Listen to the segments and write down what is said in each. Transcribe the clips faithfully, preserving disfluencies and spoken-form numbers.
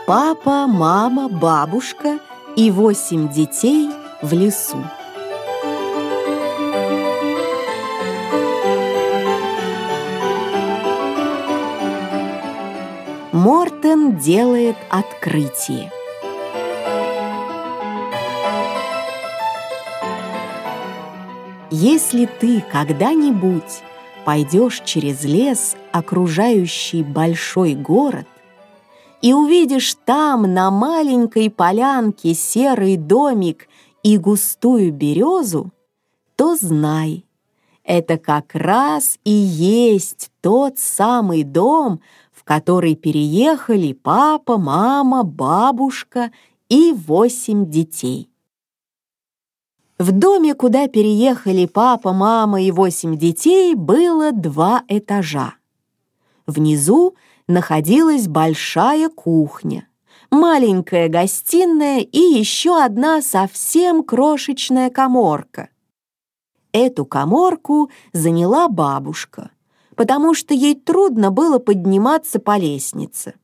Папа, мама, бабушка и восемь детей в лесу. Мортен делает открытие. Если ты когда-нибудь пойдешь через лес, окружающий большой город, и увидишь там на маленькой полянке серый домик и густую березу, то знай, это как раз и есть тот самый дом, в который переехали папа, мама, бабушка и восемь детей. В доме, куда переехали папа, мама и восемь детей, было два этажа. Внизу находилась большая кухня, маленькая гостиная и еще одна совсем крошечная каморка. Эту каморку заняла бабушка, потому что ей трудно было подниматься по лестнице.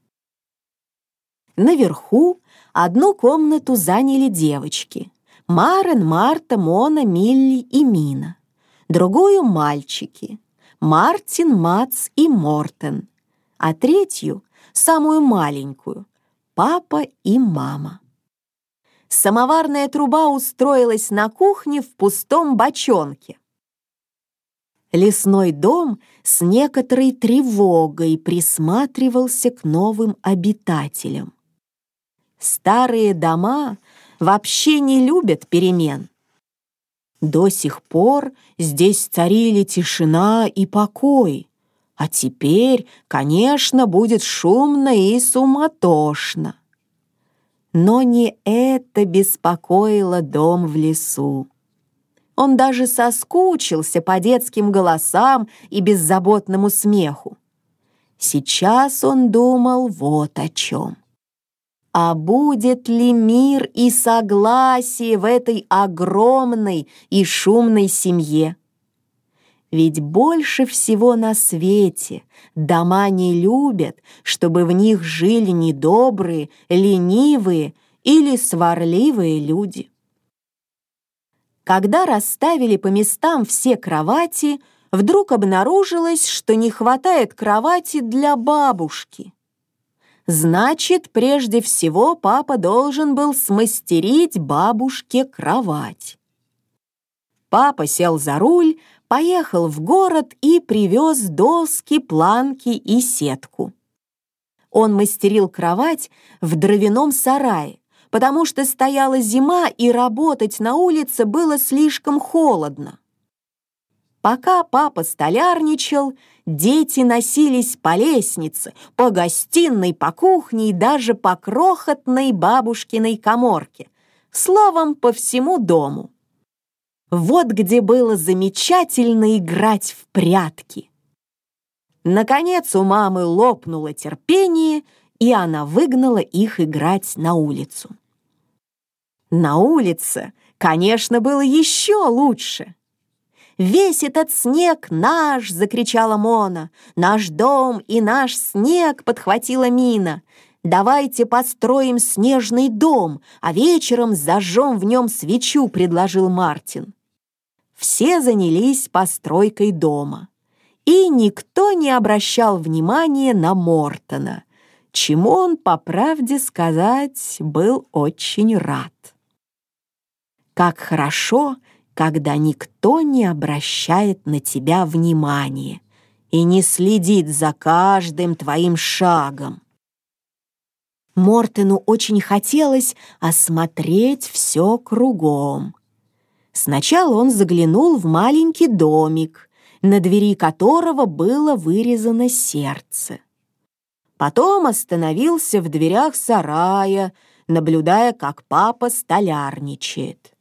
Наверху одну комнату заняли девочки — Марен, Марта, Мона, Милли и Мина. Другую — мальчики — Мартин, Мац и Мортен. А третью, самую маленькую, папа и мама. Самоварная труба устроилась на кухне в пустом бочонке. Лесной дом с некоторой тревогой присматривался к новым обитателям. Старые дома вообще не любят перемен. До сих пор здесь царили тишина и покой, а теперь, конечно, будет шумно и суматошно. Но не это беспокоило дом в лесу. Он даже соскучился по детским голосам и беззаботному смеху. Сейчас он думал вот о чем. А будет ли мир и согласие в этой огромной и шумной семье? Ведь больше всего на свете дома не любят, чтобы в них жили недобрые, ленивые или сварливые люди. Когда расставили по местам все кровати, вдруг обнаружилось, что не хватает кровати для бабушки. Значит, прежде всего папа должен был смастерить бабушке кровать. Папа сел за руль, поехал в город и привез доски, планки и сетку. Он мастерил кровать в дровяном сарае, потому что стояла зима и работать на улице было слишком холодно. Пока папа столярничал, дети носились по лестнице, по гостиной, по кухне и даже по крохотной бабушкиной каморке, словом, по всему дому. Вот где было замечательно играть в прятки. Наконец у мамы лопнуло терпение, и она выгнала их играть на улицу. На улице, конечно, было еще лучше. «Весь этот снег наш!» — закричала Мона. «Наш дом и наш снег!» — подхватила Мина. «Давайте построим снежный дом, а вечером зажжем в нем свечу», — предложил Мартин. Все занялись постройкой дома, и никто не обращал внимания на Мортена, чему он, по правде сказать, был очень рад. Как хорошо, когда никто не обращает на тебя внимания и не следит за каждым твоим шагом. Мортену очень хотелось осмотреть все кругом. Сначала он заглянул в маленький домик, на двери которого было вырезано сердце. Потом остановился в дверях сарая, наблюдая, как папа столярничает.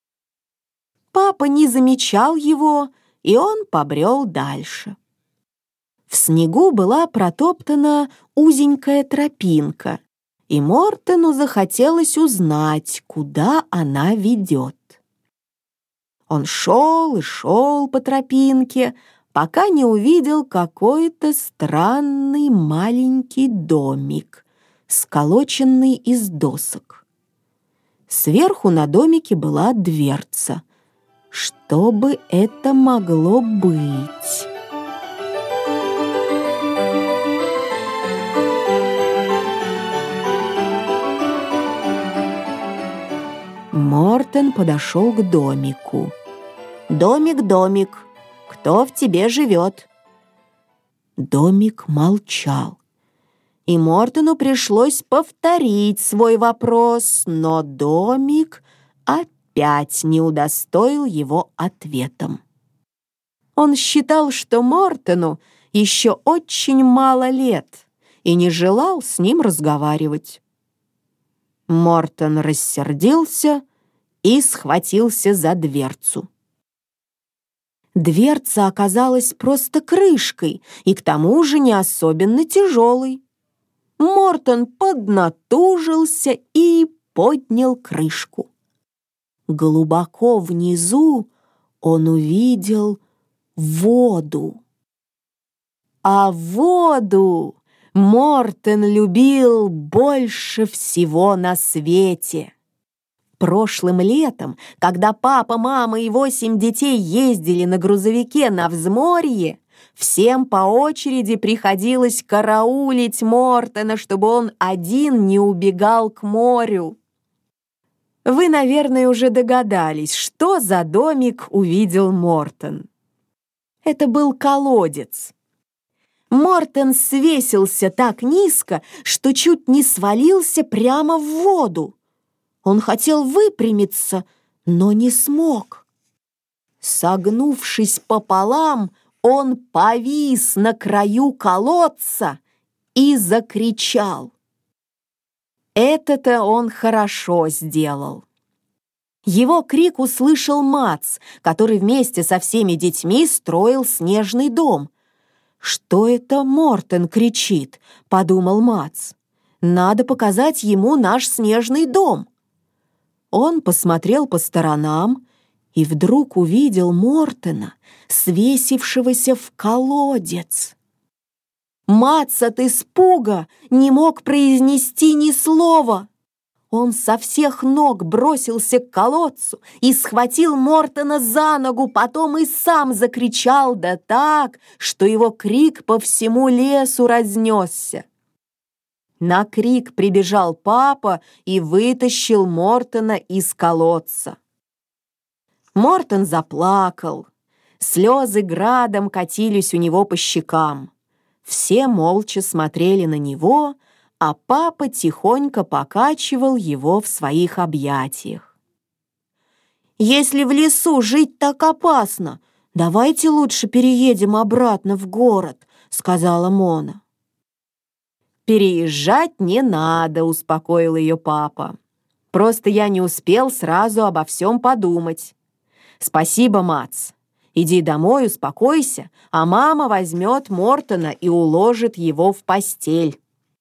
Папа не замечал его, и он побрел дальше. В снегу была протоптана узенькая тропинка, и Мортену захотелось узнать, куда она ведет. Он шел и шел по тропинке, пока не увидел какой-то странный маленький домик сколоченный из досок. Сверху на домике была дверца. Что бы это могло быть? Мортен подошел к домику. «Домик, домик, кто в тебе живет?» Домик молчал, и Мортену пришлось повторить свой вопрос, но домик опять не удостоил его ответом. Он считал, что Мортену еще очень мало лет, и не желал с ним разговаривать. Мортен рассердился и схватился за дверцу. Дверца оказалась просто крышкой и к тому же не особенно тяжелой. Мортен поднатужился и поднял крышку. Глубоко внизу он увидел воду. А воду Мортен любил больше всего на свете. Прошлым летом, когда папа, мама и восемь детей ездили на грузовике на взморье, всем по очереди приходилось караулить Мортена, чтобы он один не убегал к морю. Вы, наверное, уже догадались, что за домик увидел Мортен. Это был колодец. Мортен свесился так низко, что чуть не свалился прямо в воду. Он хотел выпрямиться, но не смог. Согнувшись пополам, он повис на краю колодца и закричал. Это-то он хорошо сделал. Его крик услышал Мац, который вместе со всеми детьми строил снежный дом. «Что это Мортен кричит?» — подумал Мац. «Надо показать ему наш снежный дом». Он посмотрел по сторонам и вдруг увидел Мортена, свесившегося в колодец. Мац от испуга не мог произнести ни слова. Он со всех ног бросился к колодцу и схватил Мортена за ногу, потом и сам закричал, да так, что его крик по всему лесу разнесся. На крик прибежал папа и вытащил Мортена из колодца. Мортен заплакал. Слезы градом катились у него по щекам. Все молча смотрели на него, а папа тихонько покачивал его в своих объятиях. «Если в лесу жить так опасно, давайте лучше переедем обратно в город», — сказала Мона. «Переезжать не надо», — успокоил ее папа. «Просто я не успел сразу обо всем подумать. Спасибо, Мац. Иди домой, успокойся, а мама возьмет Мортена и уложит его в постель.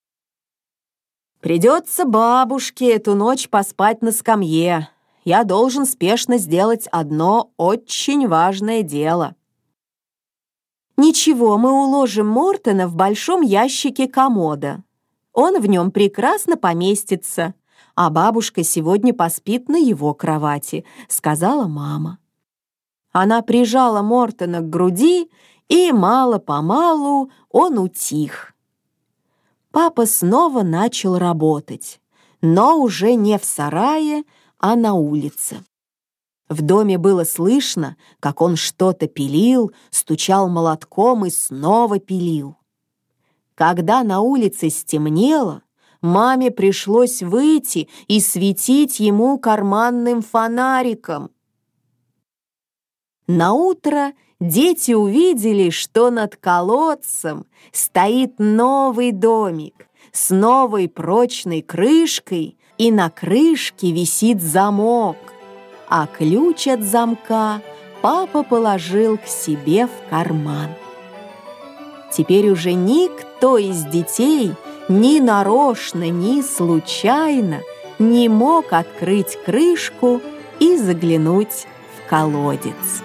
Придется бабушке эту ночь поспать на скамье. Я должен спешно сделать одно очень важное дело». «Ничего, мы уложим Мортена в большом ящике комода. Он в нем прекрасно поместится, а бабушка сегодня поспит на его кровати», — сказала мама. Она прижала Мортена к груди, и мало-помалу он утих. Папа снова начал работать, но уже не в сарае, а на улице. В доме было слышно, как он что-то пилил, стучал молотком и снова пилил. Когда на улице стемнело, маме пришлось выйти и светить ему карманным фонариком. Наутро дети увидели, что над колодцем стоит новый домик с новой прочной крышкой, и на крышке висит замок, а ключ от замка папа положил к себе в карман. Теперь уже никто из детей ни нарочно, ни случайно не мог открыть крышку и заглянуть в колодец.